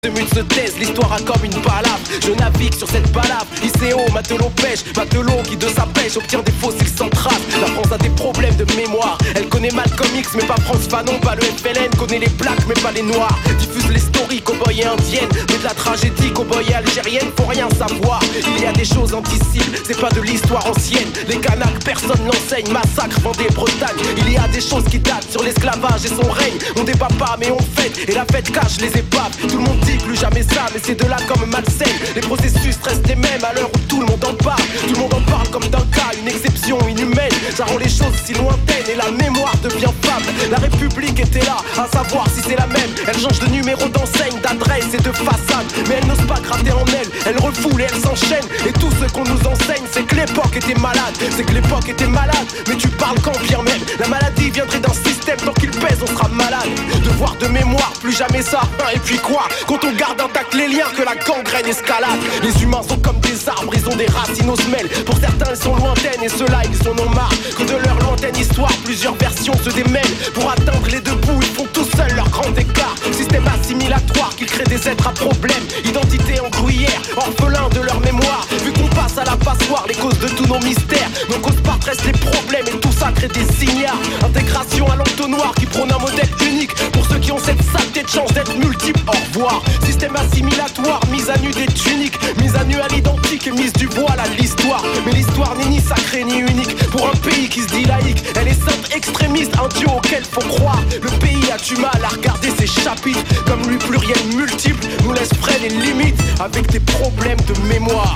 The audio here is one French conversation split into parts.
De mute se taise, l'histoire a comme une balade. Je navigue sur cette balade. ICO, matelot pêche, matelot qui de sa pêche obtient des fossiles sans trace. La France a des problèmes de mémoire. Elle connaît Malcolm X mais pas France Fanon. Pas le FLN, connaît les blacks mais pas les noirs. Diffuse les stories, cow-boy et indienne. Mais de la tragédie, cow-boy et algérienne, faut rien savoir. Il y a des choses anticibles, c'est pas de l'histoire ancienne. Les Kanaks, personne l'enseigne, massacre, Vendée, Bretagne. Il y a des choses qui datent sur l'esclavage et son règne. On débat pas mais on fête, et la fête cache les épaves. Tout le monde dit plus jamais ça, mais c'est de là comme malsaine. Les processus restent les mêmes à l'heure où tout le monde en parle. Tout le monde en parle comme d'un cas, une exception inhumaine. Ça rend les choses si lointaines et la mémoire devient fable. La République était là, à savoir si c'est la même. Elle change de numéro d'enseigne, d'adresse et de façade. Mais elle n'ose pas gratter en elle refoule et elle s'enchaîne. Et tout ce qu'on nous enseigne, c'est que l'époque était malade. C'est que l'époque était malade, mais tu parles quand bien même. La maladie viendrait d'un système, tant qu'il pèse on sera malade. Devoir de mémoire, plus jamais ça. Et puis quoi, quand on garde intact les liens, que la gangrène escalade. Les humains sont comme des arbres, ils ont des racines aux semelles. Pour certains elles sont lointaines et ceux-là ils en ont marre. Que de leur lointaine histoire, plusieurs versions se démêlent. Pour atteindre les deux bouts, ils font tout seuls leur grand écart. Système assimilatoire qui crée des êtres à problème. Identité en gruyère, orphelins de leur mémoire. Vu qu'on passe à la passoire, les causes de tous nos mystères. Nos causes partent restent les problèmes et tout ça crée des signares. Intégration à l'entonnoir qui prône un modèle unique. Pour ceux qui ont cette saleté de chance d'être multiples, au revoir. Système assimilatoire, mise à nu des tuniques. Mise à nu à l'identique et mise du voile à l'histoire. Mais l'histoire n'est ni sacrée ni unique. Pour un pays qui se dit laïque, elle est sainte extrémiste, un dieu auquel faut croire. Le pays a du mal à regarder ses chapitres. Comme lui pluriel multiple nous laisse freiner les limites. Avec des problèmes de mémoire.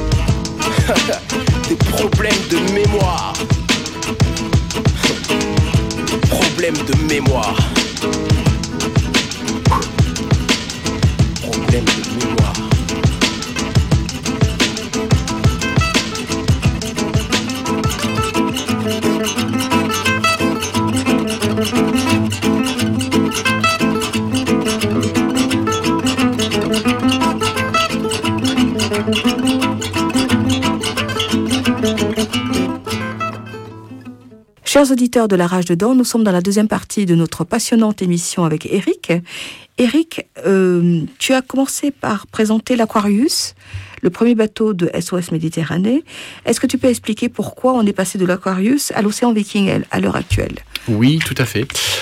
Des problèmes de mémoire. Problèmes de mémoire. Problèmes de mémoire. Chers auditeurs de La Rage Dedans, nous sommes dans la deuxième partie de notre passionnante émission avec Eric. Eric, tu as commencé par présenter l'Aquarius, le premier bateau de SOS Méditerranée. Est-ce que tu peux expliquer pourquoi on est passé de l'Aquarius à l'Océan Viking à l'heure actuelle ? Oui, tout à fait.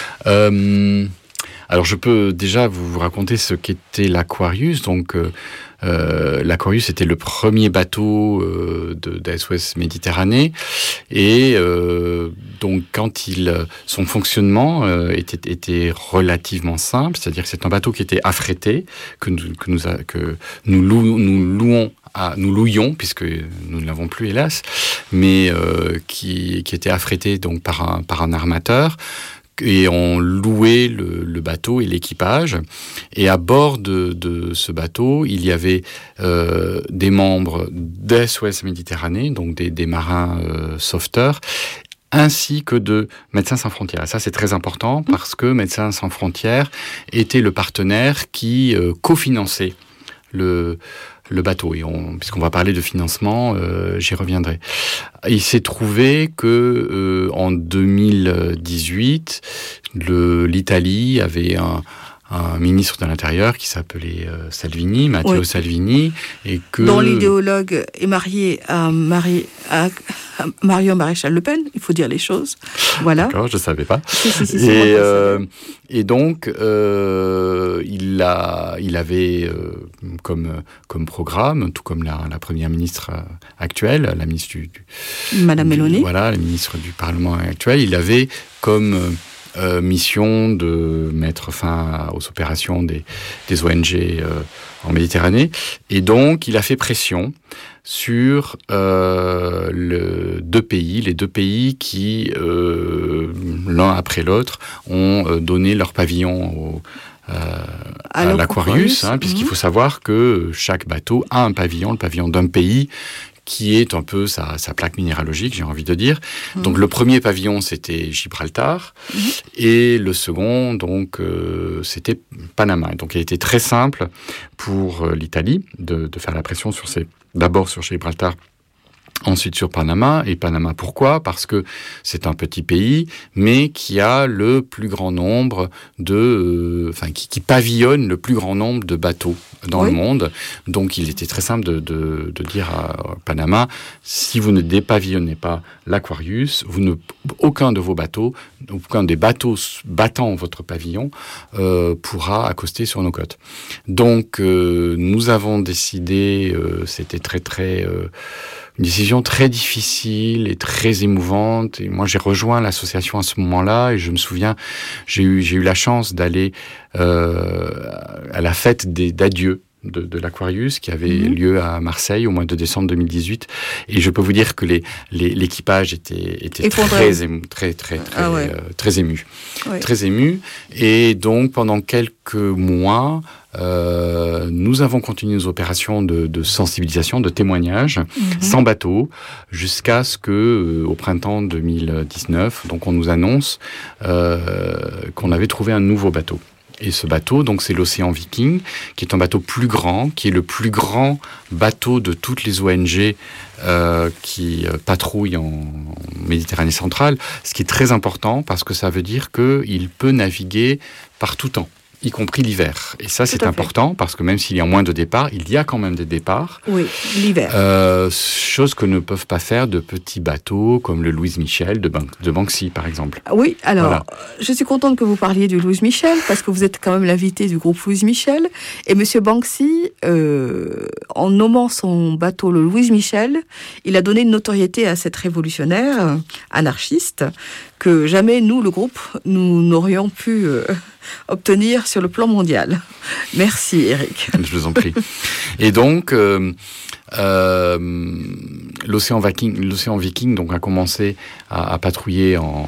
Alors, je peux déjà vous raconter ce qu'était l'Aquarius. Donc, l'Aquarius était le premier bateau de SOS Méditerranée. Et donc, son fonctionnement était relativement simple, c'est-à-dire que c'est un bateau qui était affrété, que nous louions, puisque nous ne l'avons plus hélas, mais qui était affrété donc par un armateur. Et on louait le bateau et l'équipage. Et à bord de ce bateau, il y avait des membres d'SOS Méditerranée, donc des marins sauveteurs, ainsi que de Médecins Sans Frontières. Et ça, c'est très important parce que Médecins Sans Frontières était le partenaire qui cofinançait le bateau. Et puisqu'on va parler de financement, j'y reviendrai. Il s'est trouvé que en 2018, l'Italie avait un ministre de l'Intérieur qui s'appelait Salvini, Matteo Salvini, et que dont l'idéologue est marié à Marion Maréchal Le Pen, il faut dire les choses. Voilà. D'accord, je ne savais pas. Et donc, il avait comme programme, tout comme la première ministre actuelle, la ministre Madame Meloni. Voilà, la ministre du Parlement actuel, il avait comme mission de mettre fin aux opérations des ONG en Méditerranée. Et donc, il a fait pression sur les deux pays qui, l'un après l'autre, ont donné leur pavillon à l'Aquarius, puisqu'il faut savoir que chaque bateau a un pavillon, le pavillon d'un pays, qui est un peu sa plaque minéralogique, j'ai envie de dire. Donc le premier pavillon, c'était Gibraltar, et le second, donc, c'était Panama. Donc il a été très simple pour l'Italie de faire la pression d'abord sur Gibraltar Ensuite sur Panama. Et Panama, pourquoi ? Parce que c'est un petit pays, mais qui a le plus grand nombre qui pavillonne le plus grand nombre de bateaux dans le monde. Donc il était très simple de dire à Panama, si vous ne dépavillonnez pas l'Aquarius, aucun de vos bateaux, aucun des bateaux battant votre pavillon pourra accoster sur nos côtes. Donc nous avons décidé, c'était une décision très difficile et très émouvante. Et moi, j'ai rejoint l'association à ce moment-là et je me souviens, j'ai eu la chance d'aller à la fête d'adieu de l'Aquarius qui avait lieu à Marseille au mois de décembre 2018. Et je peux vous dire que l'équipage était très ému. Oui. Très ému. Et donc, pendant quelques mois, nous avons continué nos opérations de sensibilisation, de témoignage, sans bateau, jusqu'à ce que, au printemps 2019, donc on nous annonce qu'on avait trouvé un nouveau bateau. Et ce bateau, donc c'est l'Océan Viking, qui est un bateau plus grand, qui est le plus grand bateau de toutes les ONG qui patrouillent en Méditerranée centrale, ce qui est très important parce que ça veut dire qu'il peut naviguer par tout temps, y compris l'hiver. Et ça, c'est important parce que même s'il y a moins de départs, il y a quand même des départs. Oui, l'hiver. Chose que ne peuvent pas faire de petits bateaux comme le Louise Michel de Banksy, par exemple. Oui, alors, je suis contente que vous parliez du Louise Michel parce que vous êtes quand même l'invité du groupe Louise Michel. Et Monsieur Banksy, en nommant son bateau le Louise Michel, il a donné une notoriété à cette révolutionnaire anarchiste que jamais nous, le groupe, nous n'aurions pu obtenir sur le plan mondial. Merci, Éric. Je vous en prie. Et donc, l'Océan Viking donc, a commencé à patrouiller en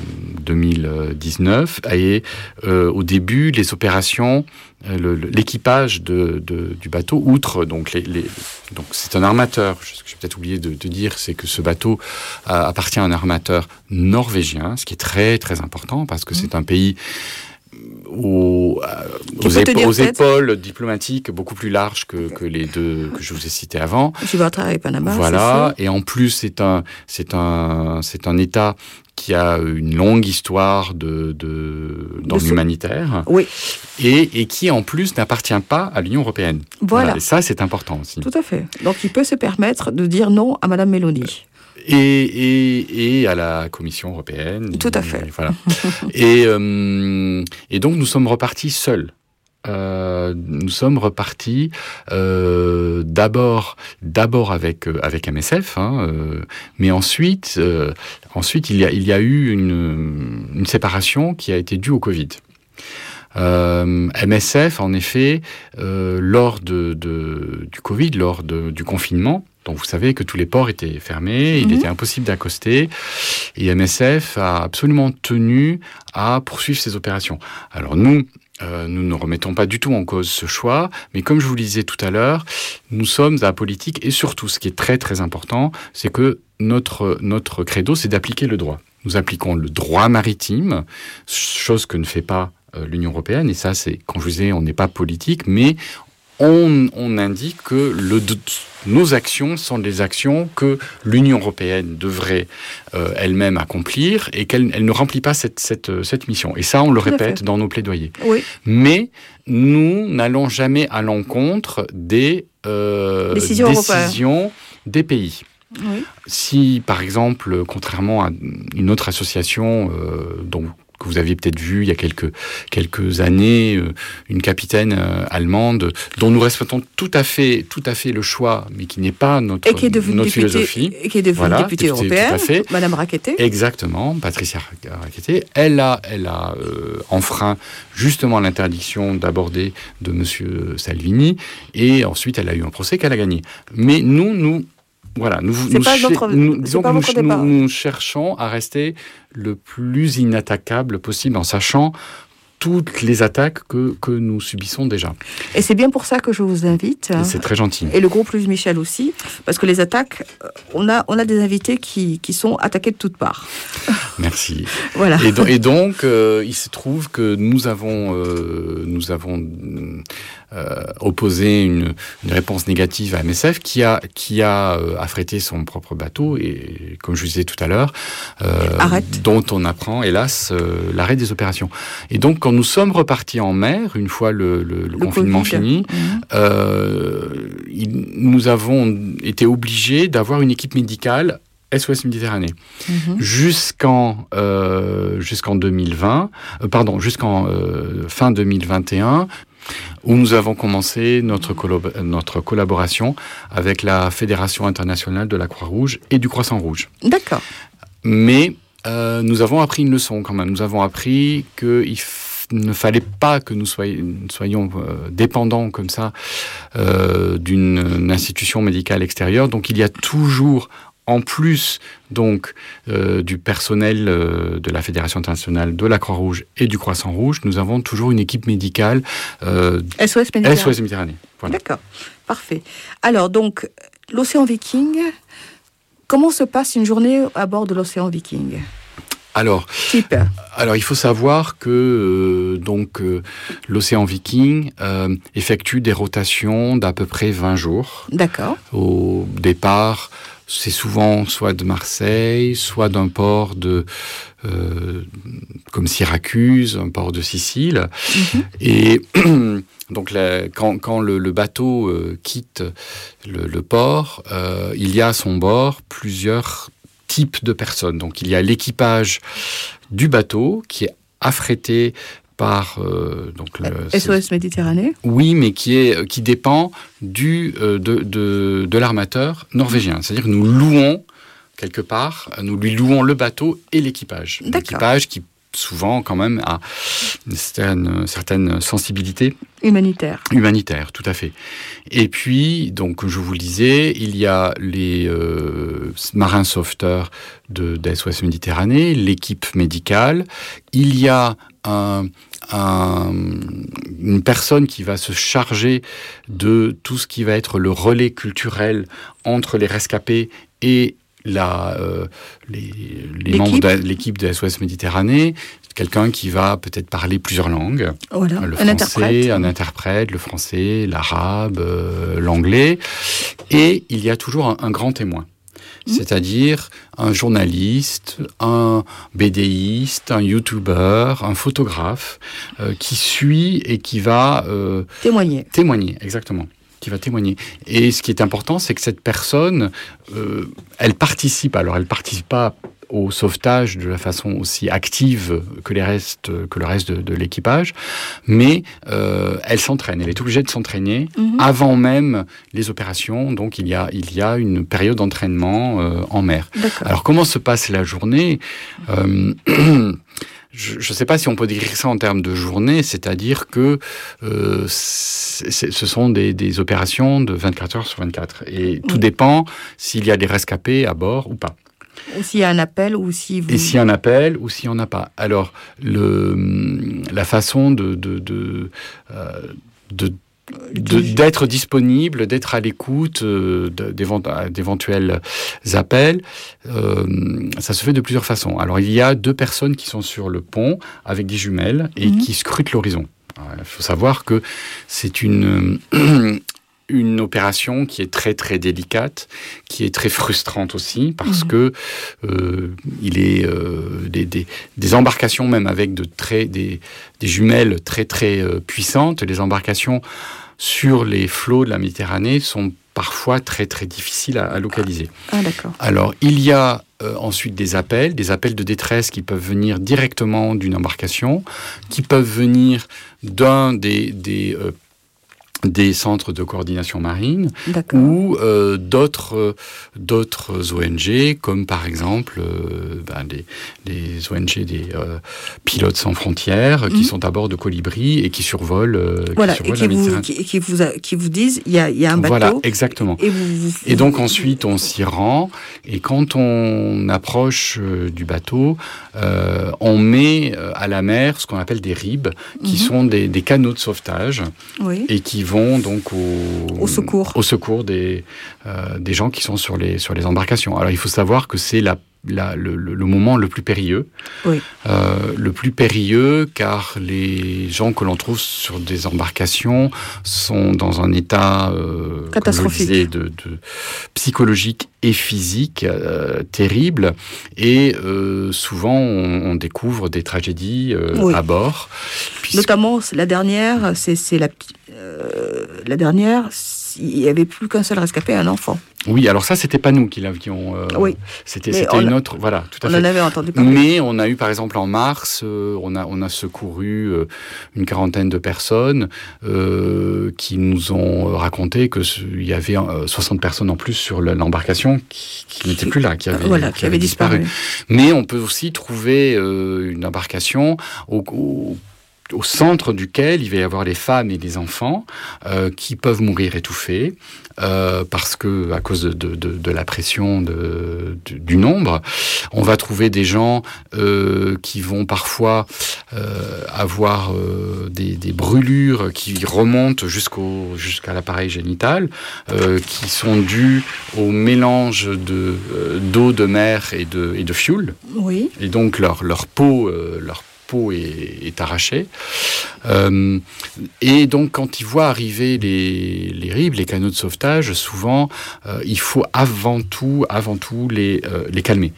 2019. Et au début, les opérations, l'équipage du bateau, outre donc donc c'est un armateur. Ce que j'ai peut-être oublié de dire, c'est que ce bateau appartient à un armateur norvégien, ce qui est très très important parce que c'est un pays aux épaules diplomatiques beaucoup plus larges que les deux que je vous ai cités avant. Gibraltar et Panama. Voilà. Et en plus, c'est un État qui a une longue histoire dans l'humanitaire. Oui. Et qui, en plus, n'appartient pas à l'Union européenne. Voilà. Et ça, c'est important aussi. Tout à fait. Donc, il peut se permettre de dire non à Madame Meloni. Et à la Commission européenne. Tout à fait. Voilà. Et donc, nous sommes repartis seuls. Nous sommes repartis d'abord avec MSF, mais ensuite il y a eu une séparation qui a été due au Covid. MSF, en effet, lors du Covid, lors du confinement, donc vous savez que tous les ports étaient fermés, il était impossible d'accoster, et MSF a absolument tenu à poursuivre ses opérations. Alors nous ne remettons pas du tout en cause ce choix, mais comme je vous le disais tout à l'heure, nous sommes apolitiques et surtout, ce qui est très très important, c'est que notre credo, c'est d'appliquer le droit. Nous appliquons le droit maritime, chose que ne fait pas l'Union européenne, et ça, c'est, quand je vous disais, on n'est pas politique, mais on indique que nos actions sont des actions que l'Union européenne devrait elle-même accomplir et qu'elle ne remplit pas cette mission. Et ça, on le répète dans nos plaidoyers. Oui. Mais nous n'allons jamais à l'encontre des décisions des pays. Oui. Si, par exemple, contrairement à une autre association que vous aviez peut-être vu il y a quelques années, une capitaine allemande dont nous respectons tout à fait le choix, mais qui n'est pas notre philosophie. Et qui est devenue députée européenne, Madame Rackete. Exactement, Patricia Rackete. Elle a enfreint justement l'interdiction d'aborder de Monsieur Salvini, et ensuite elle a eu un procès qu'elle a gagné. Mais nous cherchons à rester le plus inattaquable possible en sachant toutes les attaques que nous subissons déjà. Et c'est bien pour ça que je vous invite. C'est très gentil. Et le groupe Louise Michel aussi, parce que les attaques, on a des invités qui sont attaqués de toutes parts. Merci. Voilà. Et donc, il se trouve que nous avons opposé une réponse négative à MSF, qui a affrété son propre bateau et, comme je vous disais tout à l'heure, dont on apprend, hélas, l'arrêt des opérations. Et donc, quand nous sommes repartis en mer, une fois le confinement fini, nous avons été obligés d'avoir une équipe médicale SOS Méditerranée jusqu'en 2020, jusqu'en fin 2021, où nous avons commencé notre collaboration avec la Fédération internationale de la Croix-Rouge et du Croissant-Rouge. D'accord. Mais nous avons appris une leçon quand même. Nous avons appris qu'il ne fallait pas que nous soyons dépendants comme ça d'une institution médicale extérieure. Donc il y a toujours, en plus donc du personnel de la Fédération internationale de la Croix-Rouge et du Croissant-Rouge, nous avons toujours une équipe médicale SOS Méditerranée. Voilà. D'accord, parfait. Alors donc, l'Océan Viking, comment se passe une journée à bord de l'Océan Viking ? Alors, il faut savoir que l'Océan Viking effectue des rotations d'à peu près 20 jours. D'accord. Au départ, c'est souvent soit de Marseille, soit d'un port comme Syracuse, un port de Sicile. Et donc quand le bateau quitte le port, il y a à son bord plusieurs types de personnes. Donc il y a l'équipage du bateau qui est affrété par SOS Méditerranée. Oui, mais qui dépend de l'armateur norvégien. C'est-à-dire que nous lui louons le bateau et l'équipage. D'accord. L'équipage qui souvent quand même a une certaine sensibilité humanitaire, tout à fait. Et puis, donc, comme je vous le disais, il y a les marins sauveteurs de SOS Méditerranée, l'équipe médicale. Il y a une personne qui va se charger de tout ce qui va être le relais culturel entre les rescapés et les membres de l'équipe de SOS Méditerranée, quelqu'un qui va peut-être parler plusieurs langues, le français, un interprète, le français, l'arabe, l'anglais, et il y a toujours un grand témoin. C'est-à-dire un journaliste, un BDiste, un youtubeur, un photographe qui suit et qui va témoigner, exactement. Qui va témoigner. Et ce qui est important, c'est que cette personne, elle participe. Alors, elle participe pas au sauvetage de la façon aussi active que le reste de l'équipage, mais elle s'entraîne. Elle est obligée de s'entraîner avant même les opérations. Donc, il y a une période d'entraînement en mer. D'accord. Alors, comment se passe la journée ? Je ne sais pas si on peut décrire ça en termes de journée, c'est-à-dire que ce sont des opérations de 24 heures sur 24. Et tout dépend s'il y a des rescapés à bord ou pas. Ou s'il y a un appel, ou si vous... Et s'il y a un appel, ou s'il n'y en a pas. Alors, la façon d'être disponible, d'être à l'écoute d'éventuels appels, ça se fait de plusieurs façons. Alors, il y a 2 personnes qui sont sur le pont avec des jumelles et qui scrutent l'horizon. Alors, il faut savoir que c'est une opération qui est très très délicate, qui est très frustrante aussi, parce que il est des embarcations même avec des jumelles très très puissantes. Les embarcations sur les flots de la Méditerranée sont parfois très très difficiles à localiser. Ah, d'accord. Alors il y a ensuite des appels de détresse qui peuvent venir directement d'une embarcation, qui peuvent venir d'un des centres de coordination marine. D'accord. Ou d'autres ONG, comme par exemple les ONG des Pilotes sans frontières, qui sont à bord de Colibri et qui survolent la Méditerranée. Qui vous disent, il y a un bateau. Voilà, exactement. Et donc ensuite, on s'y rend, et quand on approche du bateau, on met à la mer ce qu'on appelle des ribs, qui sont des canaux de sauvetage, et qui vont donc au secours des gens qui sont sur les embarcations. Alors il faut savoir que c'est le moment le plus périlleux. Oui. Le plus périlleux car les gens que l'on trouve sur des embarcations sont dans un état catastrophique, comme je le disais, de psychologique et physique terrible, et souvent on découvre des tragédies à bord. Notamment la dernière, la dernière, il n'y avait plus qu'un seul rescapé, un enfant. Oui, alors ça, c'était pas nous qui l'avions. Oui. C'était une autre. Voilà, tout à fait. On en avait entendu parler. Mais on a eu, par exemple, en mars, on a secouru une quarantaine de personnes qui nous ont raconté qu'il y avait 60 personnes en plus sur l'embarcation qui n'étaient plus là, qui avaient disparu. Mais on peut aussi trouver une embarcation au centre duquel il va y avoir les femmes et les enfants qui peuvent mourir étouffés parce que à cause de la pression du nombre. On va trouver des gens qui vont parfois avoir des brûlures qui remontent jusqu'à l'appareil génital, qui sont dues au mélange d'eau de mer et de fioul. Oui. Et donc leur peau est arrachée. Et donc, quand ils voient arriver les RIB, les canots de sauvetage, souvent, il faut avant tout les calmer,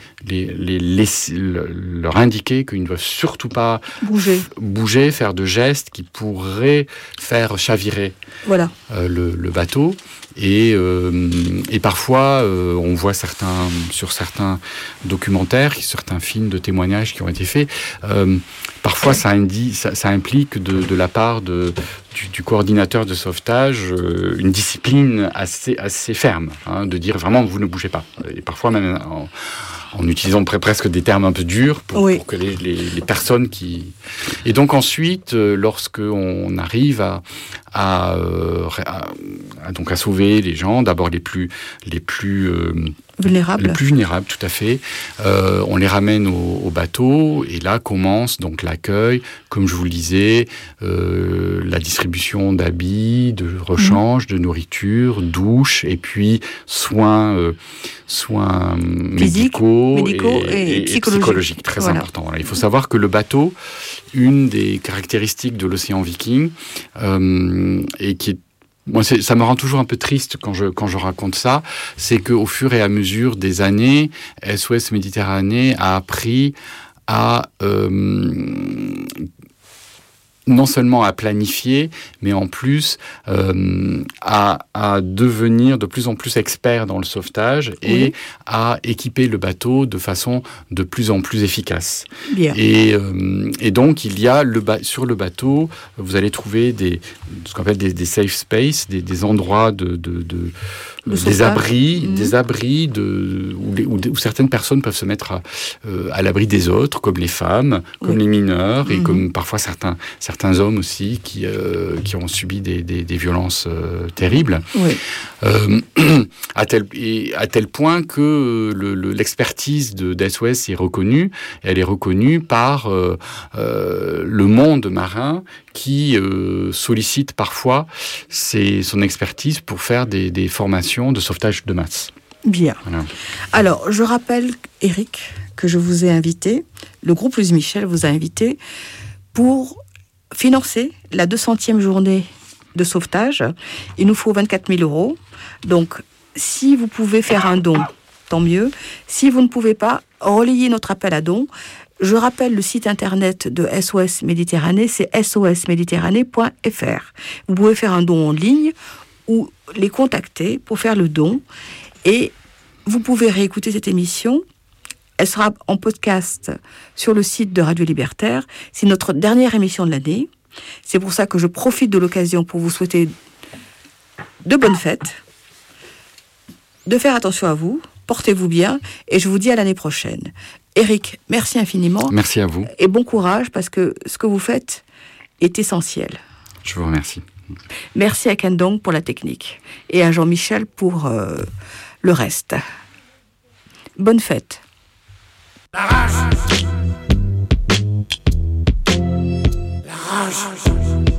leur indiquer qu'ils ne doivent surtout pas bouger, faire de gestes qui pourraient faire chavirer le bateau. Et parfois, on voit sur certains documentaires, certains films de témoignages qui ont été faits, parfois ça implique de la part du coordinateur de sauvetage une discipline assez ferme, de dire vraiment vous ne bougez pas. Et parfois même en utilisant presque des termes un peu durs pour que les personnes qui... Et donc ensuite, lorsque on arrive à sauver les gens, d'abord les plus vulnérables. Les plus vulnérables, tout à fait. On les ramène au bateau et là commence donc l'accueil, comme je vous le disais, la distribution d'habits, de rechange, de nourriture, douche et puis soins médicaux et psychologiques. Très important. Voilà. Il faut savoir que le bateau, une des caractéristiques de l'océan Viking, et qui est moi, ça me rend toujours un peu triste quand je raconte ça, c'est qu'au fur et à mesure des années, SOS Méditerranée a appris à non seulement à planifier, mais en plus à devenir de plus en plus expert dans le sauvetage et à équiper le bateau de façon de plus en plus efficace. Bien. Et donc, il y a sur le bateau, vous allez trouver ce qu'on appelle des safe space, des endroits des abris où certaines personnes peuvent se mettre à l'abri des autres, comme les femmes, comme les mineurs, et comme parfois certains hommes aussi qui ont subi des violences terribles. Oui. À tel point que l'expertise d'SOS est reconnue. Elle est reconnue par le monde marin qui sollicite parfois son expertise pour faire des formations de sauvetage de masse. Bien. Voilà. Alors, je rappelle, Eric, que je vous ai invité, le groupe Louise Michel vous a invité pour financer la 200e journée de sauvetage. Il nous faut 24 000 €. Donc, si vous pouvez faire un don, tant mieux. Si vous ne pouvez pas, relayez notre appel à don. Je rappelle le site internet de SOS Méditerranée, c'est sosméditerranée.fr. Vous pouvez faire un don en ligne ou les contacter pour faire le don. Et vous pouvez réécouter cette émission. Elle sera en podcast sur le site de Radio Libertaire. C'est notre dernière émission de l'année. C'est pour ça que je profite de l'occasion pour vous souhaiter de bonnes fêtes, de faire attention à vous, portez-vous bien, et je vous dis à l'année prochaine. Eric, merci infiniment. Merci à vous. Et bon courage, parce que ce que vous faites est essentiel. Je vous remercie. Merci à Ken Dong pour la technique, et à Jean-Michel pour le reste. Bonne fête. La rage. La rage.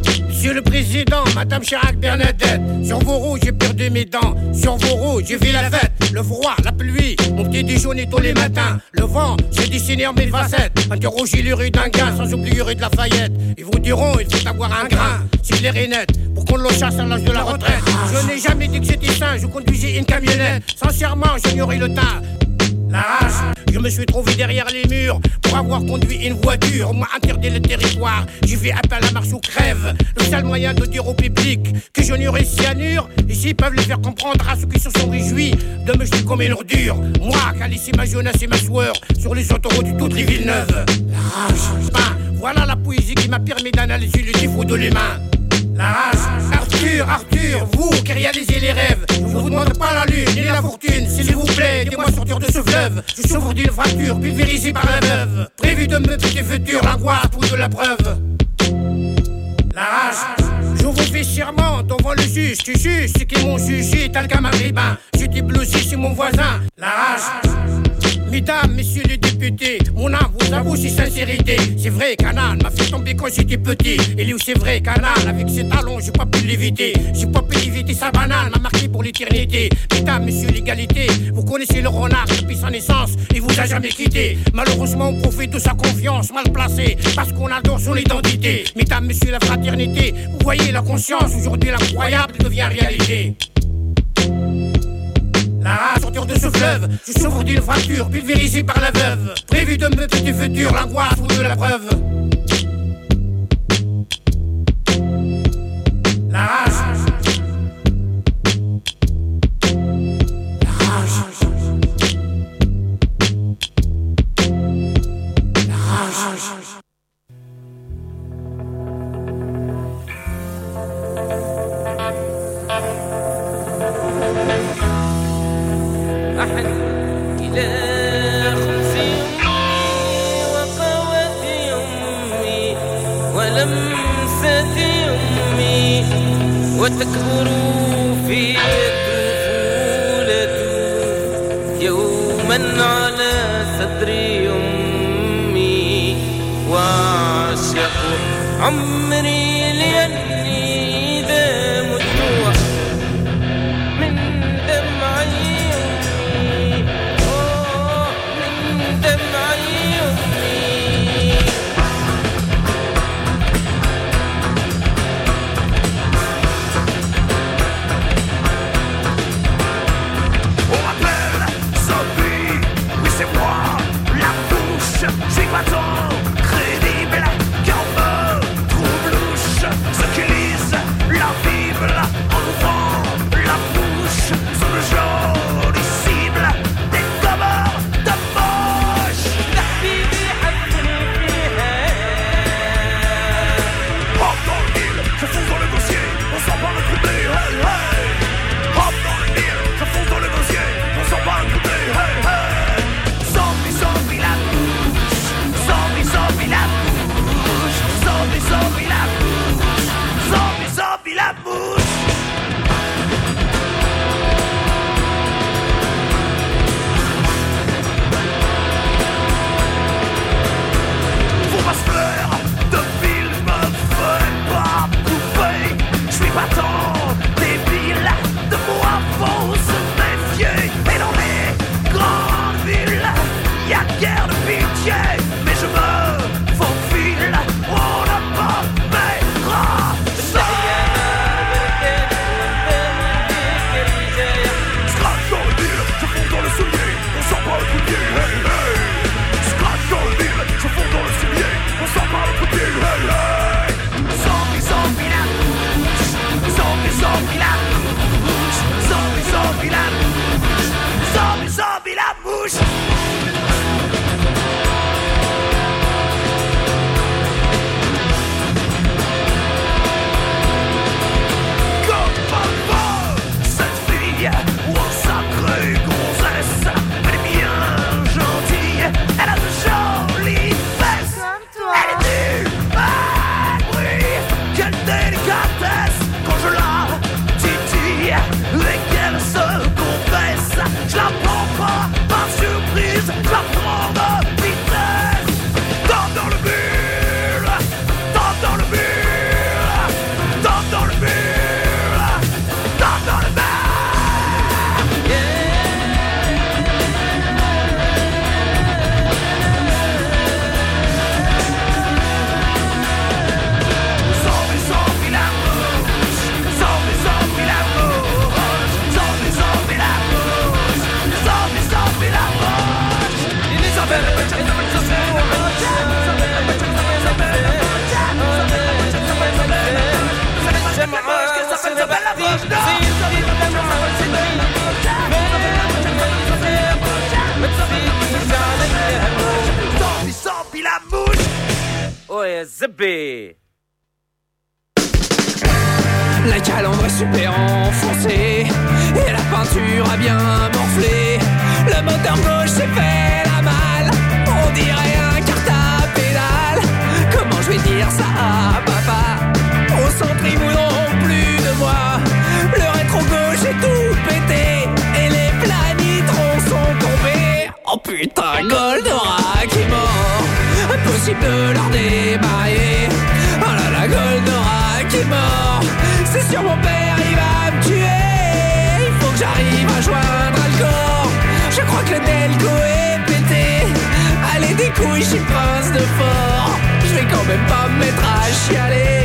Monsieur le Président, Madame Chirac Bernadette, sur vos roues j'ai perdu mes dents, sur vos roues j'ai fait la fête. Le froid, la pluie, mon petit déjeuner tous les matins. Le vent, j'ai dessiné en 1027. Interrogez les rues d'Anguin, sans oublier rue de Lafayette. Ils vous diront, il faut avoir un grain, c'est clair et net, pour qu'on le chasse à l'âge de la retraite. Je n'ai jamais dit que j'étais sain, je conduisais une camionnette. Sincèrement, j'ignorais le teint. La rage, je me suis trouvé derrière les murs pour avoir conduit une voiture. On m'a interdit le territoire, j'ai fait appel à marche ou crève. Le seul moyen de dire au public que je n'aurais cyanure, ici peuvent le faire comprendre à ceux qui se sont réjouis de me jeter comme une ordure. Moi, qui a laissé ma jeunesse et ma sueur sur les autoroutes de toutes les villes neuves. La rage, voilà la poésie qui m'a permis d'analyser le défaut de l'humain. La rage, Arthur, vous qui réalisez les rêves, je vous demande pas la lune ni la fortune, s'il vous plaît, aidez-moi à sortir de ce fleuve. Je souffre d'une fracture pulvérisée par la veuve, prévu de me petit futur, l'angoisse ou de la preuve. La rage, je vous fais serment devant le juge, tu juges ceux qui m'ont jugé, tel qu'un maghrébin. J'étais blousé chez mon voisin. La rage, mesdames, messieurs les députés, mon âme vous avoue c'est sincérité. C'est vrai qu'un âne m'a fait tomber quand j'étais petit. Et c'est vrai qu'un âne avec ses talons j'ai pas pu l'éviter. J'ai pas pu éviter sa banane, m'a marqué pour l'éternité. Mesdames, messieurs l'égalité, vous connaissez le renard depuis sa naissance, il vous a jamais quitté. Malheureusement on profite de sa confiance mal placée, parce qu'on adore son identité. Mesdames, messieurs la fraternité, vous voyez la conscience, aujourd'hui l'incroyable devient réalité. La rage, sortir de ce fleuve, je souffre d'une fracture pulvérisée par la veuve, prévu de me petit futur, l'angoisse ou de la preuve. La rage, la rage, la rage. أحن إلى خبز أمي وقوة أمي ولمسة أمي وتكبر في الطفولة يوما على صدر أمي وأعشق عمري لأني إذا مت من دمعي C'est pas tant crédible qu'en me trouve louche. زبي. La calandre est super enfoncée et la peinture a bien morflé. Le moteur gauche s'est fait la malle, on dirait un kart à pédale. Comment je vais dire ça à papa? Au centre ils voudront plus de moi. Le rétro gauche est tout pété et les planitrons sont tombés. Oh putain, Goldorak est mort, impossible de leur démarrer. Oh là là, Goldorak est mort, c'est sûr mon père il va me tuer. Il faut que j'arrive à joindre Alcor, je crois que le Delco est pété. Allez des couilles, je suis prince de fort, je vais quand même pas me mettre à chialer.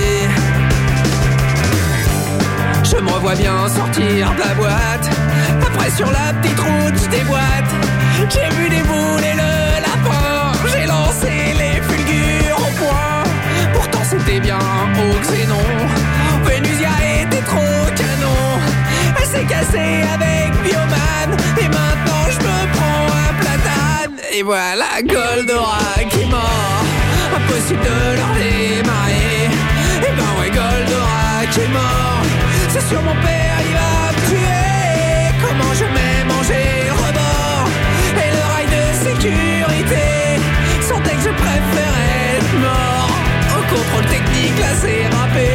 Je me revois bien sortir de la boîte, après sur la petite route je déboîte. J'ai vu des boules et le lapin, j'ai lancé les fulgures au point. Pourtant c'était bien au xénon, Vénusia était trop canon. Elle s'est cassée avec Bioman et maintenant je me prends un platane. Et voilà Goldorak qui est mort, impossible de leur démarrer. Et ben ouais, Goldorak est mort, c'est sûr mon père il va me tuer. Comment je m'ai mangé rebord et le rail de sécurité, sentais que je préférais être mort. Au contrôle technique là c'est râpé.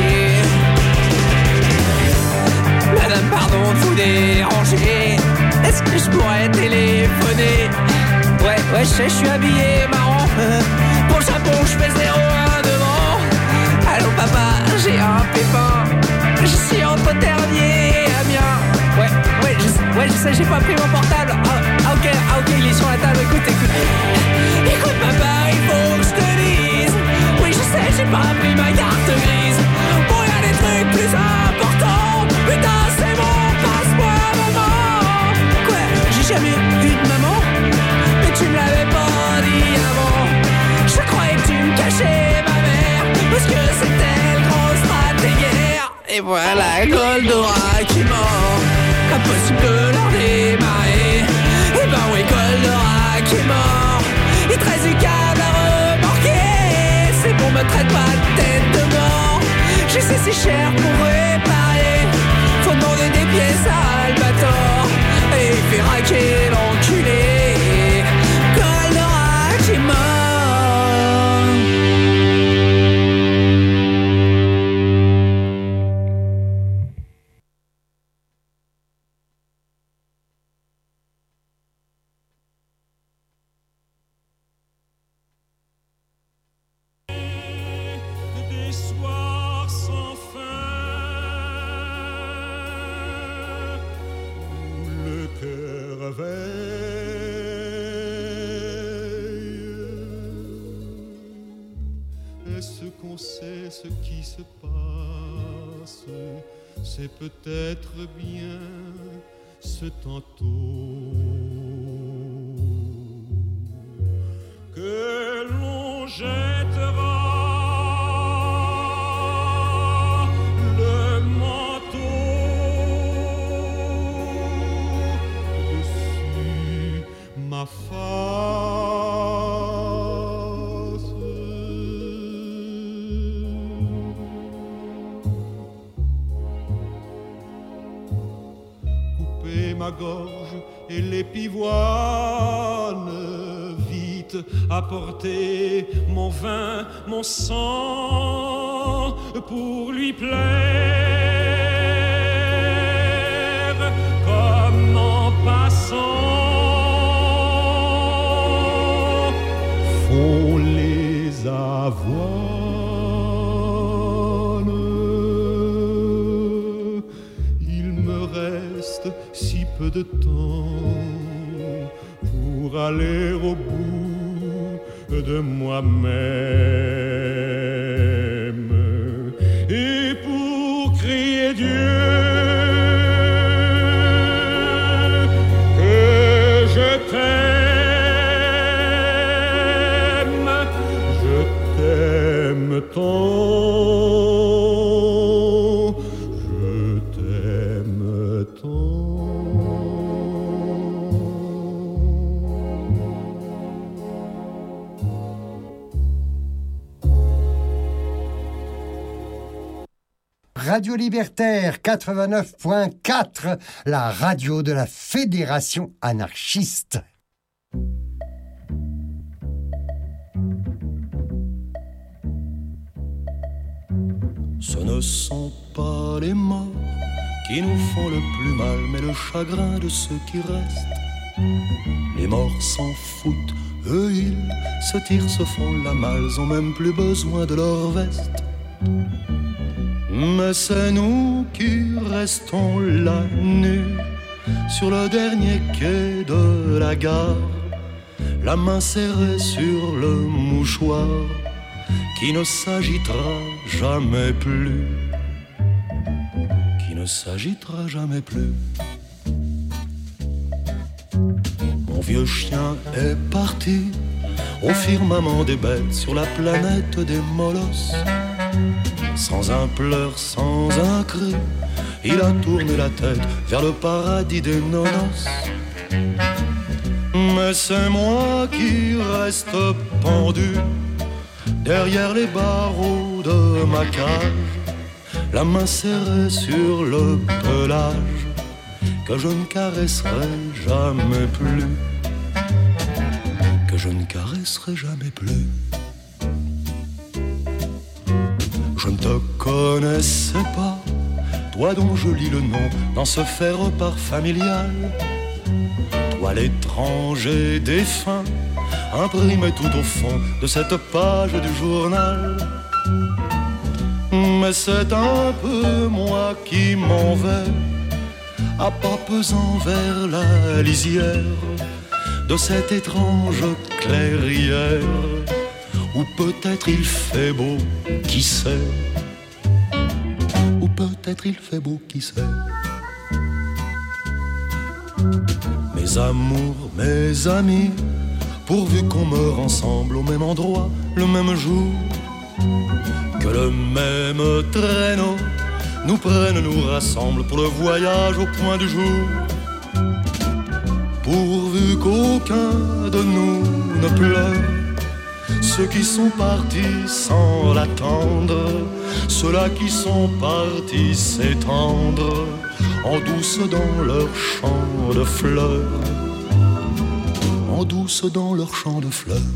Madame pardon de vous déranger, est-ce que je pourrais téléphoner? Ouais je suis habillé marrant, pour le Japon je fais 0,1 devant. Allô papa, j'ai un pépin, je suis entre Ternier et Amiens. Ouais, je sais, j'ai pas pris mon portable. Ah ok, il est sur la table, écoute. Écoute papa, il faut que je te dise. Oui, je sais, j'ai pas pris ma carte grise. Bon, y'a des trucs plus importants. Putain, c'est bon, passe-moi maman. Quoi, j'ai jamais eu de maman? Mais tu me l'avais pas dit avant. Je croyais que tu me cachais ma mère, parce que c'était le grand stratégaire. Et voilà, Goldorak qui est mort, impossible de leur démarrer. Et ben oui, Goldorak est mort, il traite du câble à remorquer. C'est bon, me traite pas de tête de mort, je sais c'est cher pour réparer. Faut demander des pièces à Albator et il fait raquer l'enculé. Goldorak est mort. Ce qui se passe, c'est peut-être bien ce tantôt que l'on jettera le manteau dessus ma face. Ma gorge et les pivoines, vite apporter mon vin, mon sang pour lui plaire, comme en passant font les avoines. Si peu de temps pour aller au bout de moi-même et pour crier Dieu que je t'aime tant. Radio Libertaire 89.4, la radio de la Fédération anarchiste. Ce ne sont pas les morts qui nous font le plus mal, mais le chagrin de ceux qui restent. Les morts s'en foutent, eux ils se tirent, se font la malle, ils ont même plus besoin de leur veste. Mais c'est nous qui restons là nus, sur le dernier quai de la gare, la main serrée sur le mouchoir, qui ne s'agitera jamais plus, qui ne s'agitera jamais plus. Mon vieux chien est parti au firmament des bêtes, sur la planète des molosses. Sans un pleur, sans un cri, il a tourné la tête vers le paradis des nonos. Mais c'est moi qui reste pendu derrière les barreaux de ma cage, la main serrée sur le pelage que je ne caresserai jamais plus, que je ne caresserai jamais plus. Je ne te connaissais pas, toi dont je lis le nom dans ce faire-part familial, toi l'étranger défunt, imprimé tout au fond de cette page du journal. Mais c'est un peu moi qui m'en vais, à pas pesant vers la lisière de cette étrange clairière, où peut-être il fait beau, qui sait, où peut-être il fait beau, qui sait. Mes amours, mes amis, pourvu qu'on meure ensemble au même endroit, le même jour, que le même traîneau nous prenne, nous rassemble pour le voyage au point du jour. Pourvu qu'aucun de nous ne pleure, ceux qui sont partis sans l'attendre, ceux-là qui sont partis s'étendre en douce dans leur champ de fleurs, en douce dans leur champ de fleurs.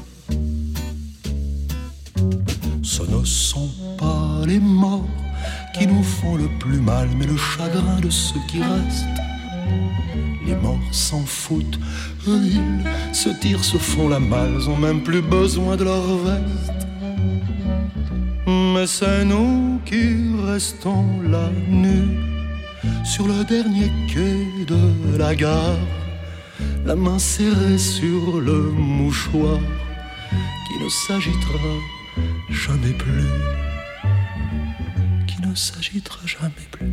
Ce ne sont pas les morts qui nous font le plus mal, mais le chagrin de ceux qui restent. Les morts s'en foutent, eux ils se tirent, se font la malle, ils ont même plus besoin de leur veste. Mais c'est nous qui restons là nus, sur le dernier quai de la gare, la main serrée sur le mouchoir, qui ne s'agitera jamais plus, qui ne s'agitera jamais plus.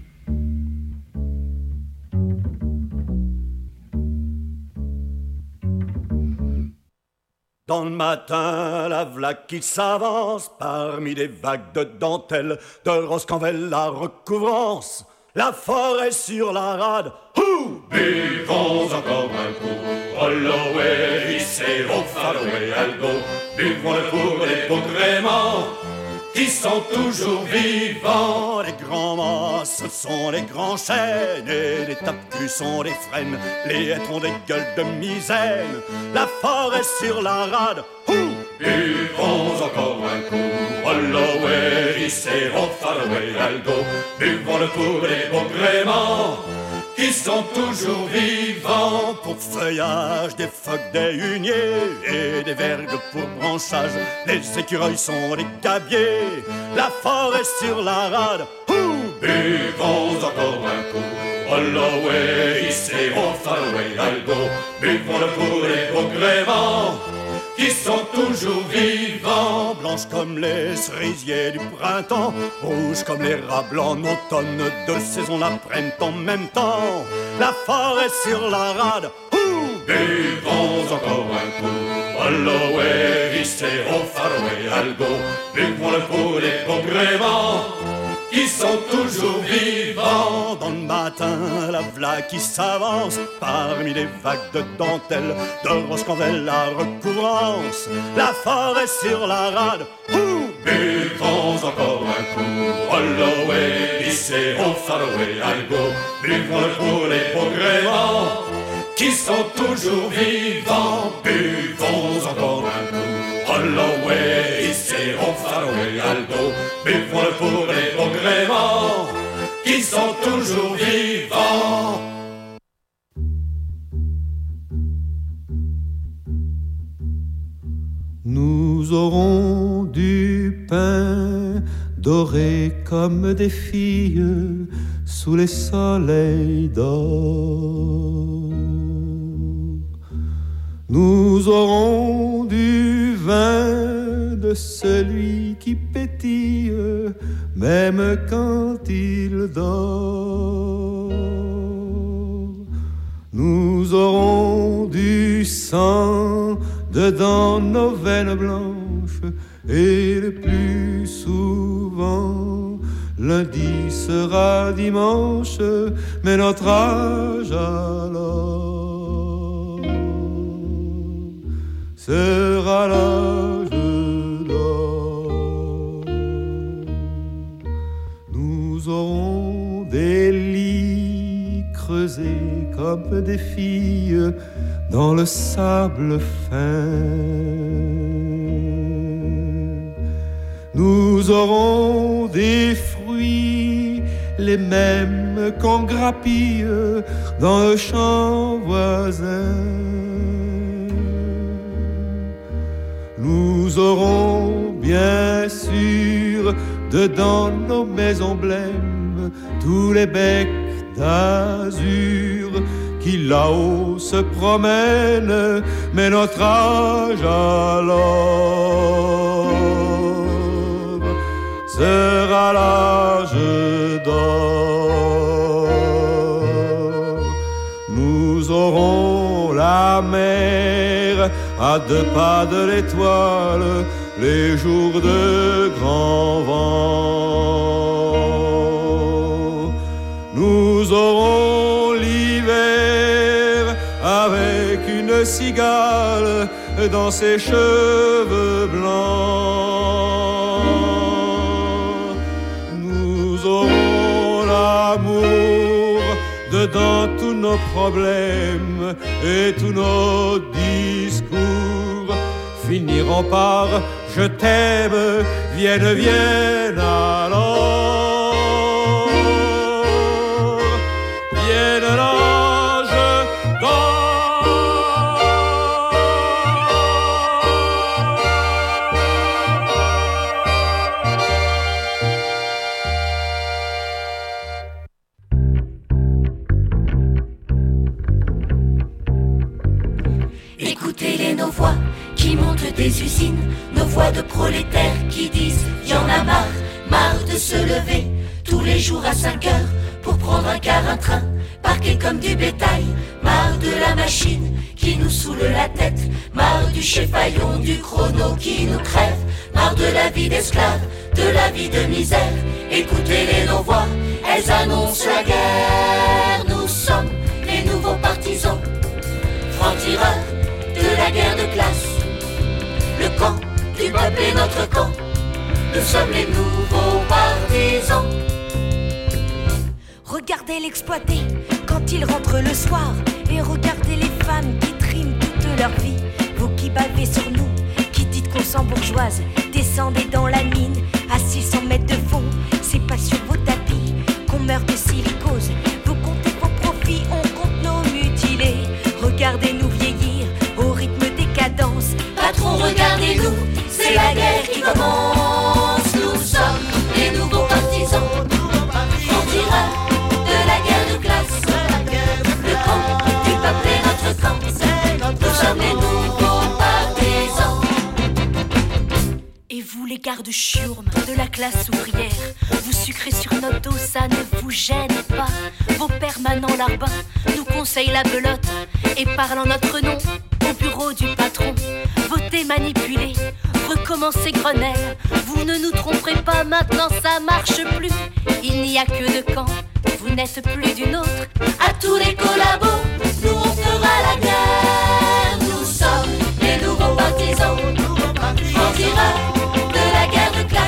Dans le matin, la vlaque qui s'avance parmi des vagues de dentelle, de Roscanvel la recouvrance, la forêt sur la rade. Ouh, buvons encore un coup. Holloway, Isero, Faroé, Algo, buvons-le pour les beaux gréments qui sont toujours vivants. Les grands mâts, ce sont les grands chênes, et les tapes-culs sont les frênes. Les hêtres ont des gueules de misaine, la forêt sur la rade. Buvons encore un coup. Holloway, Isero, Faroé, Algo, buvons-le pour les beaux gréments qui sont toujours vivants. Pour feuillage, des phoques, des huniers et des vergues pour branchage. Les écureuils sont des gabiers, la forêt sur la rade. Buvons encore un coup. Holloway, Isero, Faroé, Algo, buvons-le pour les beaux gréments qui sont toujours vivants. Blanches comme les cerisiers du printemps, rouges comme les rats blancs d'automne, de saison la prennent en même temps, la forêt sur la rade. Buvons encore un coup. Holloway, Isero, Faroé, Algo, buvons-le pour les beaux gréments qui sont toujours vivants. Dans le matin, la vlaque qui s'avance parmi les vagues de dentelle, de Roscanvel la recouvrance, la forêt sur la rade. buvons encore un coup. Holloway, Lycéon, Faraway, Algo, buvons-le pour les beaux gréments qui sont toujours vivants. Buvons encore un coup. Holloway, Lycéon, Faraway, Algo, buvons-le pour les beaux gréments qui sont toujours vivants. Nous aurons du pain doré comme des filles sous les soleils d'or. Nous aurons du vin de celui qui pétille même quand il dort. Nous aurons du sang dedans nos veines blanches et le plus souvent lundi sera dimanche, mais notre âge alors sera l'âge d'or. Nous aurons des lits creusés comme des filles dans le sable fin. Nous aurons des fruits, les mêmes qu'on grappille dans le champ voisin. Nous aurons bien sûr dedans nos maisons blêmes tous les becs d'azur qui là-haut se promènent, mais notre âge alors sera l'âge d'or. Nous aurons la mer à 2 pas de l'étoile, les jours de grand vent. Nous aurons l'hiver avec une cigale dans ses cheveux blancs. Nous aurons l'amour dedans tous nos problèmes et tous nos discours finiront par je t'aime, vienne, vienne alors, vienne l'âge d'or. Écoutez-les, nos voix qui montent des usines, nos voix de prolétaires qui disent y'en a marre, marre de se lever tous les jours à 5 heures pour prendre un car, un train, parqué comme du bétail, marre de la machine qui nous saoule la tête, marre du chef-faillon, du chrono qui nous crève, marre de la vie d'esclave, de la vie de misère. Écoutez-les, nos voix, elles annoncent la guerre. Nous sommes les nouveaux partisans, francs-tireurs de la guerre de classe. Le camp du peuple est notre camp. Nous sommes les nouveaux partisans. Regardez l'exploité quand il rentre le soir, et regardez les femmes qui triment toute leur vie. Vous qui bavez sur nous, qui dites qu'on s'embourgeoise, descendez dans la mine à 600 mètres de fond. C'est pas sur vos tapis qu'on meurt de silicose. Vous comptez vos profits, on compte nos mutilés. Regardez-nous vieillir au rythme des cadences. Patron, regardez-nous, c'est la guerre qui commence. Nous sommes les nouveaux partisans, francs-tireurs de la guerre de classe. Le camp du peuple est notre camp. Nous sommes les nouveaux partisans. Et vous les gardes chiourmes de la classe ouvrière, vous sucrez sur notre dos, ça ne vous gêne pas. Vos permanents larbins nous conseillent la belote et parlent en notre nom au bureau du patron. Votez manipulé, recommencez Grenelle. Vous ne nous tromperez pas, maintenant ça marche plus. Il n'y a que 2 camps, vous n'êtes plus du nôtre. À tous les collabos, nous on fera la guerre. Nous sommes les nouveaux partisans, francs-tireurs de la guerre de classe.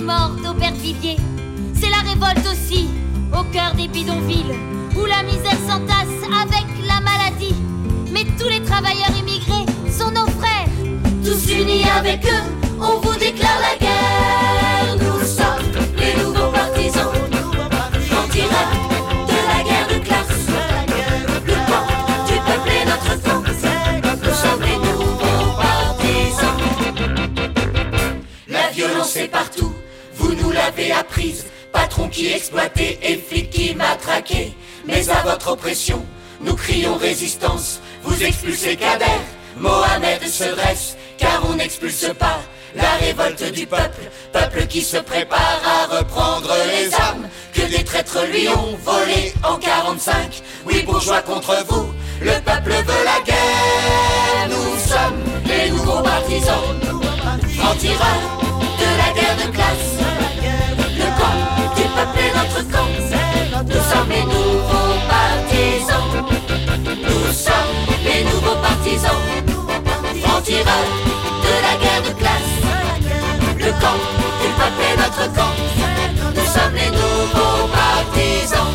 morts d'Aubervilliers. C'est la révolte aussi, au cœur des bidonvilles, où la misère s'entasse avec la maladie. Mais tous les travailleurs immigrés sont nos frères. Tous unis avec eux, on vous déclare la guerre. Nous sommes les nouveaux partisans, francs-tireurs de la guerre de classe. Le camp du peuple est notre camp. Nous sommes les nouveaux partisans. La violence est partout, vous nous l'avez apprise. Patron qui exploitait et flic qui matraquait. Mais à votre oppression, nous crions résistance. Vous expulsez Kader, Mohamed se dresse. Car on n'expulse pas la révolte du peuple. Peuple qui se prépare à reprendre les armes que des traîtres lui ont volé en 45. Oui, bourgeois contre vous, le peuple veut la guerre. Nous sommes les nouveaux partisans, francs-tireurs de la guerre de classe. Le camp du peuple est notre camp. Nous sommes les nouveaux partisans. Nous sommes les nouveaux partisans, francs-tireurs de la guerre de classe. Le camp du peuple est notre camp. Nous sommes les nouveaux partisans.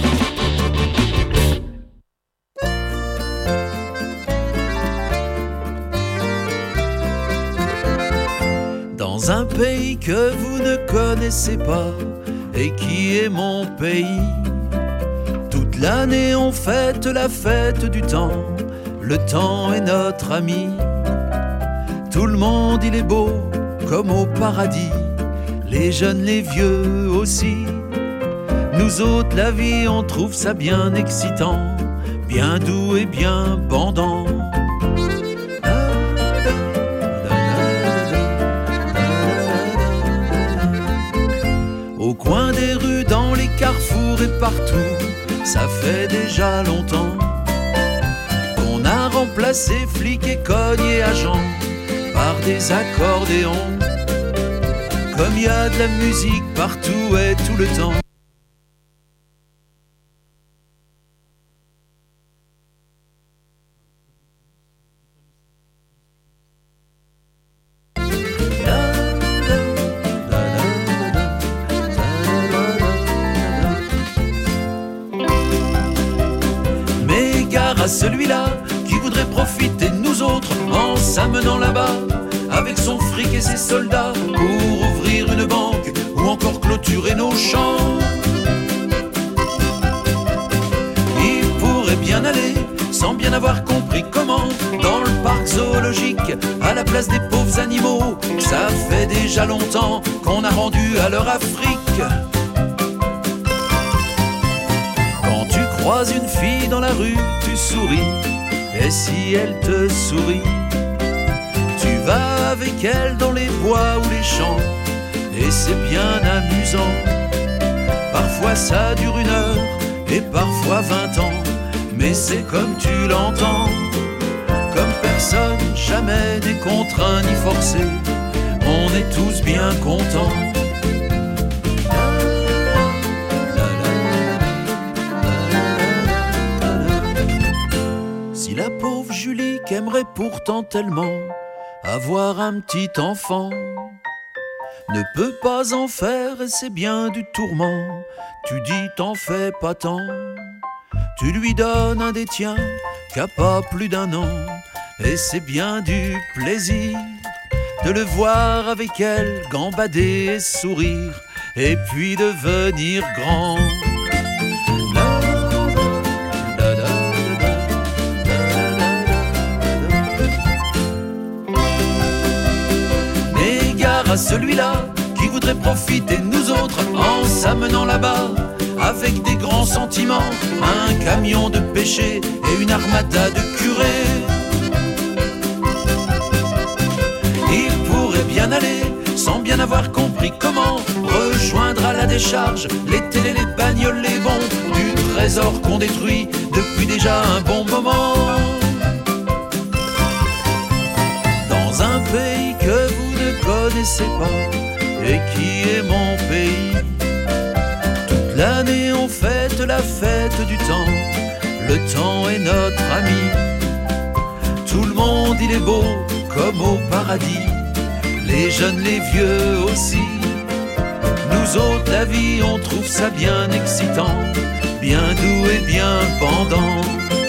Dans un pays que vous ne connaissez pas et qui est mon pays, toute l'année on fête la fête du temps. Le temps est notre ami. Tout le monde il est beau comme au paradis, les jeunes, les vieux aussi. Nous autres la vie on trouve ça bien excitant, bien doux et bien bandant. Au coin des rues, dans les carrefours et partout, ça fait déjà longtemps qu'on a remplacé flics et cognes et agents par des accordéons. Comme il y a de la musique partout et tout le temps. Mais gare à celui-là qui voudrait profiter de nous autres en s'amenant là-bas avec son fric et ses soldats pour ouvrir une banque ou encore clôturer nos champs. Il pourrait bien aller sans bien avoir compris comment dans le parc zoologique à la place des pauvres animaux. Ça fait déjà longtemps qu'on a rendu à leur Afrique. Quand tu croises une fille dans la rue, tu souris, et si elle te sourit, tu vas avec elle dans les bois ou les champs, et c'est bien amusant. Parfois ça dure 1 heure, et parfois 20 ans, mais c'est comme tu l'entends. Comme personne, jamais n'est contraint ni forcé, on est tous bien contents. Si la pauvre Julie qu'aimerait pourtant tellement avoir un petit enfant, ne peut pas en faire et c'est bien du tourment. Tu dis t'en fais pas tant, tu lui donnes un des tiens qui a pas plus d'1 an, et c'est bien du plaisir de le voir avec elle gambader et sourire, et puis devenir grand. Mais gare à celui-là qui voudrait profiter de nous autres en s'amenant là-bas avec des grands sentiments, un camion de péché et une armada de curés. Il pourrait bien aller sans bien avoir compris comment rejoindre à la décharge les télés, les bagnoles, les bons du trésor qu'on détruit depuis déjà un bon moment. Dans un pays que vous ne connaissez pas et qui est mon pays, toute l'année on fête la fête du temps. Le temps est notre ami. Tout le monde il est beau comme au paradis, les jeunes, les vieux aussi. la vie, on trouve ça bien excitant, bien doux et bien pendant.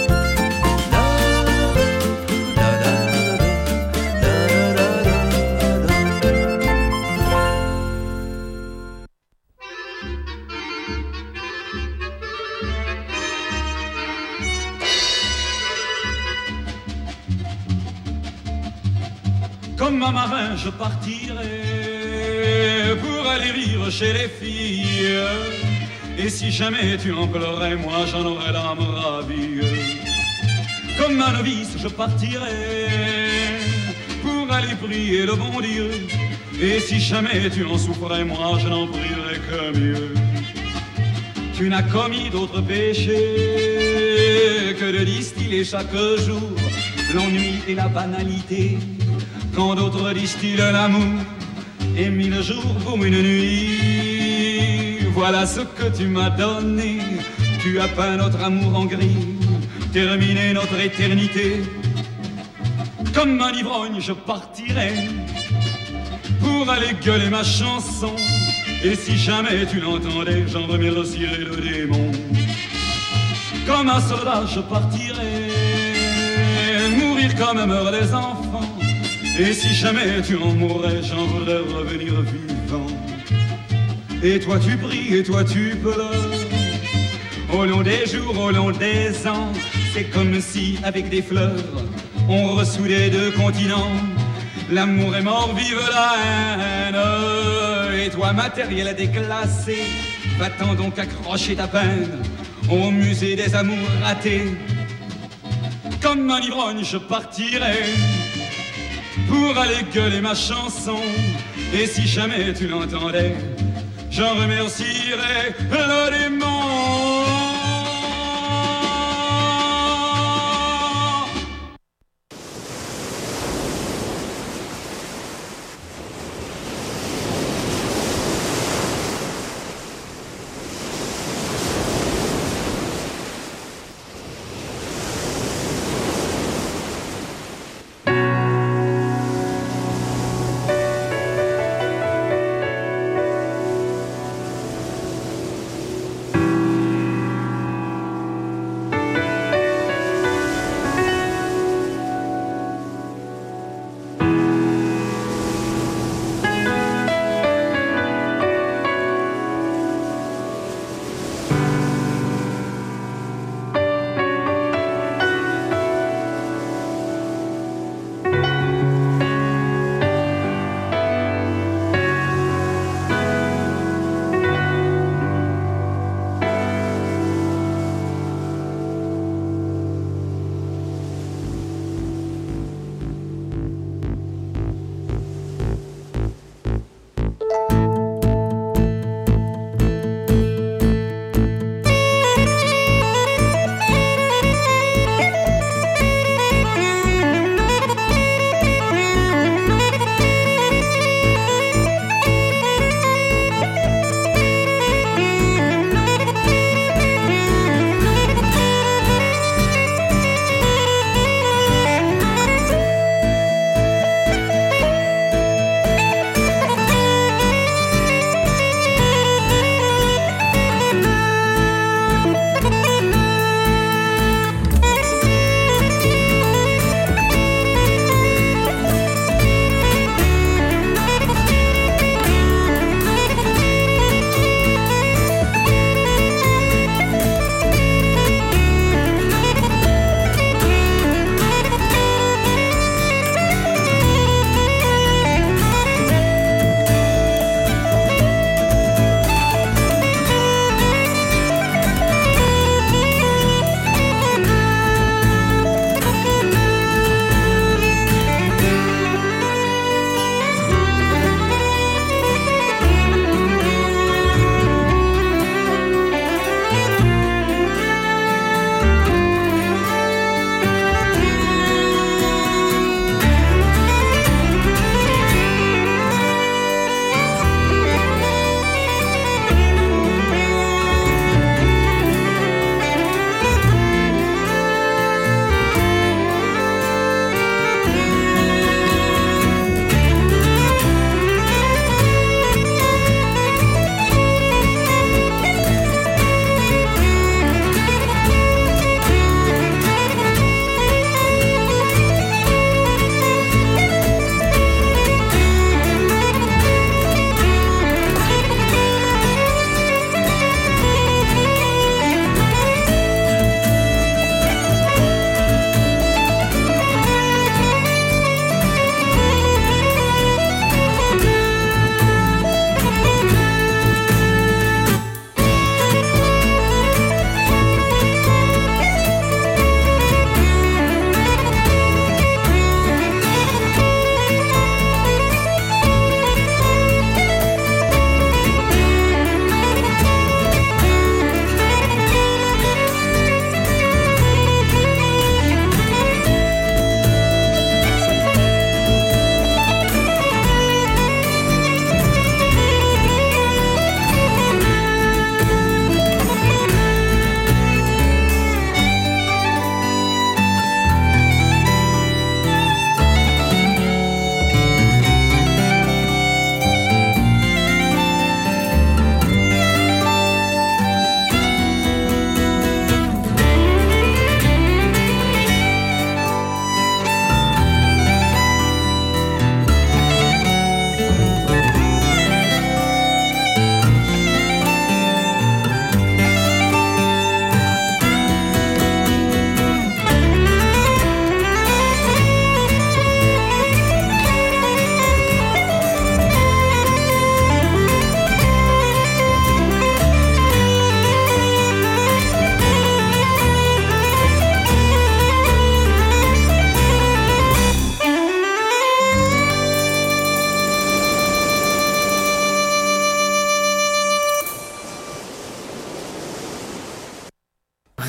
Comme un marin, je partirai pour aller vivre chez les filles. Et si jamais tu en pleurais, moi j'en aurais l'âme ravie. Comme un novice, je partirai pour aller prier le bon Dieu. Et si jamais tu en souffrais, moi je n'en prierai que mieux. Tu n'as commis d'autre péché que de distiller chaque jour l'ennui et la banalité. Quand d'autres distillent l'amour et 1000 jours pour une nuit. Voilà ce que tu m'as donné. Tu as peint notre amour en gris, terminé notre éternité. Comme un ivrogne, je partirai pour aller gueuler ma chanson. Et si jamais tu l'entendais, j'en remercierais le démon. Comme un soldat, je partirai mourir comme meurent les enfants. Et si jamais tu en mourrais, j'en voudrais revenir vivant. Et toi tu pries, et toi tu pleures. Au long des jours, au long des ans, c'est comme si, avec des fleurs, on ressoudait deux continents. L'amour est mort, vive la haine. Et toi, matériel déclassé, va-t'en donc accrocher ta peine au musée des amours ratés. Comme un ivrogne, je partirai pour aller gueuler ma chanson. Et si jamais tu l'entendais, j'en remercierais le démon.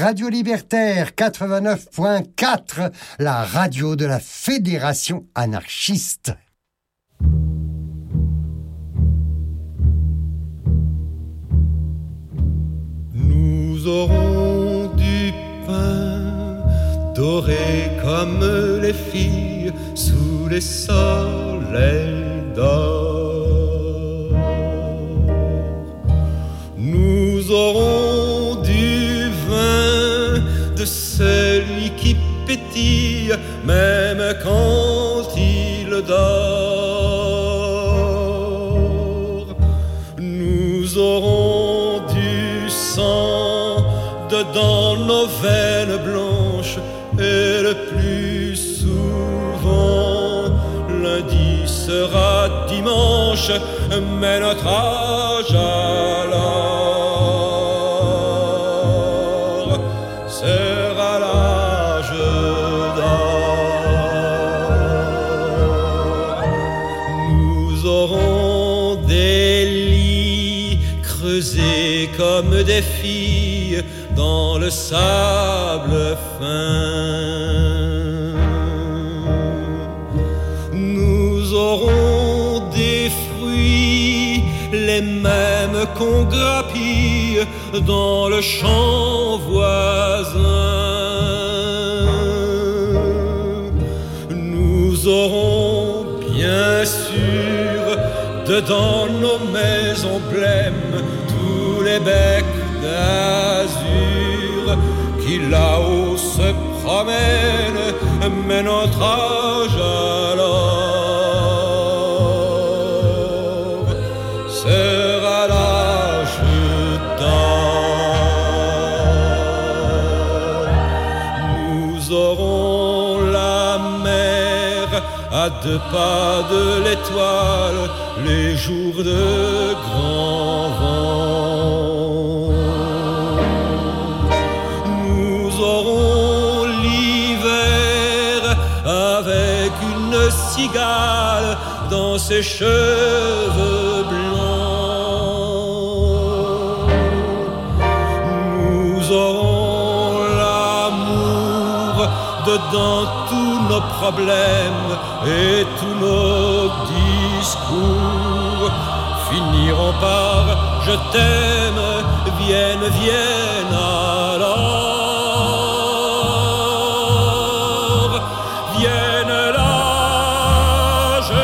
Radio Libertaire 89.4, la radio de la Fédération anarchiste. Nous aurons du pain doré comme les filles sous les soleils d'or. Nous aurons du vin de celui qui pétille même quand il dort. Nous aurons du sang dans nos veines blanches et le plus souvent lundi sera dimanche, mais notre âge alors sera l'âge d'or. Nous aurons des lits creusés comme des filles dans le sable fin. Nous aurons des fruits, les mêmes qu'on grappille dans le champ voisin. Nous aurons bien sûr dedans nos maisons blêmes tous les becs d'azur qui là-haut se promènent, mais notre âge alors sera l'âge d'or. Nous aurons la mer à 2 pas de l'étoile, les jours de grand vent. Nous aurons l'hiver avec une cigale dans ses cheveux blancs. Nous aurons l'amour dedans tous nos problèmes et tous nos discours finiront par je t'aime, vienne, vienne alors, vienne l'âge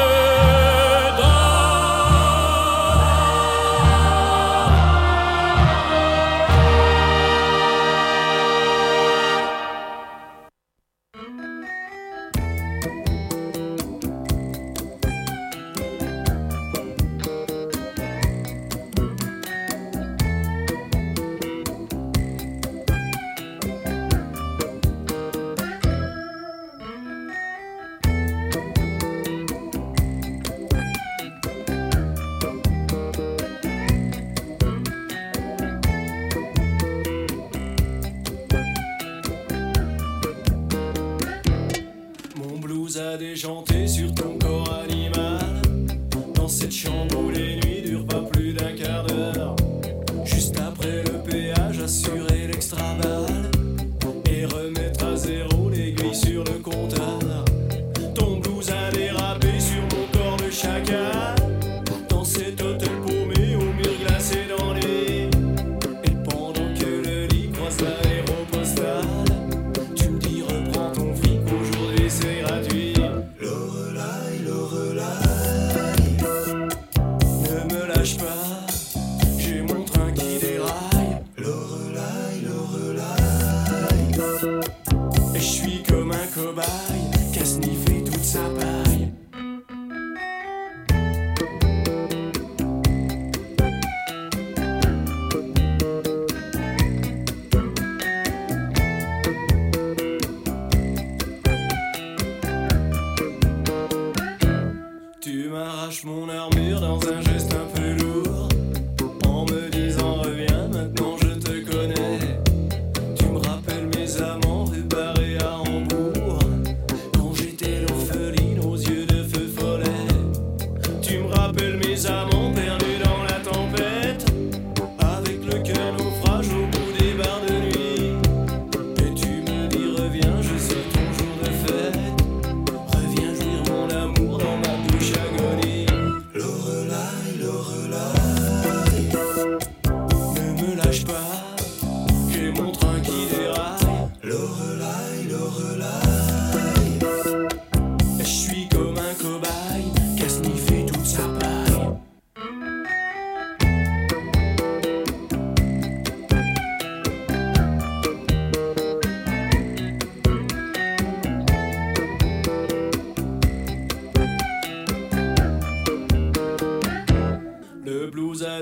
a déchanté sur ton corps animal. Dans cette chambre où les nuits durent pas plus d'un quart d'heure. Juste après le péage, assurer l'extra-balle et remettre à zéro l'aiguille sur le compteur. Ton blues a dérapé sur mon corps de chacal. Dans cet hôtel paumé au mur glacé dans les lits. Et pendant que le lit croise l'aéropostale, tu me dis reprends ton fric, aujourd'hui c'est gratuit. Lorelai,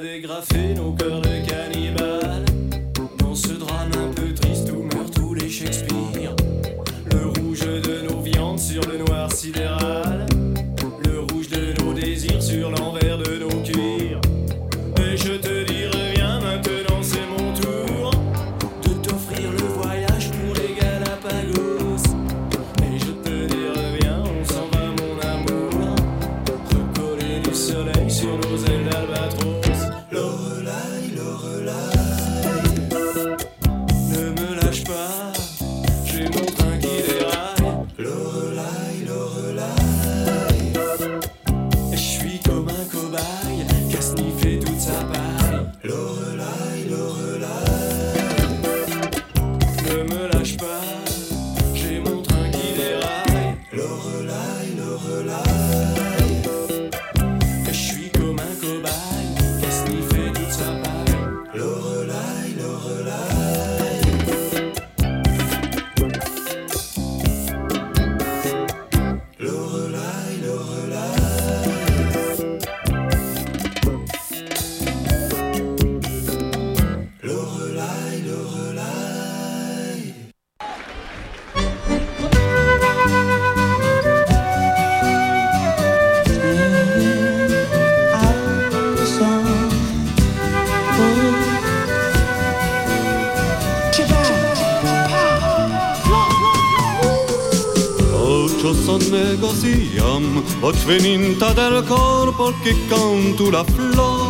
dégrafer nos cœurs de cannibales. Dans ce drame un peu triste où meurent tous les Shakespeare. Le rouge de nos viandes sur le noir sidéral. Le rouge de nos désirs sur l'envers de nos cuirs. Et je te dis reviens maintenant, c'est mon tour de t'offrir le voyage pour les Galapagos. Et je te dis reviens, on s'en va mon amour, recoller du soleil sur nos ailes d'albatros. Lorelai, Lorelai, ne me lâche pas, j'ai mon train qui déraille. Lorelai, Lorelai, et je suis comme un cobaye qui a sniffé toute sa paille. Lorelai, Lorelai, ne me lâche pas, j'ai mon train qui déraille. Lorelai, Lorelai, et je suis comme un cobaye qui a sniffé toute sa paille. Lorelai, Lorelai, Lorelai, Lorelai, Lorelai, Lorelai. Occiosonne così, oç veninta del corpo che cantu la flor.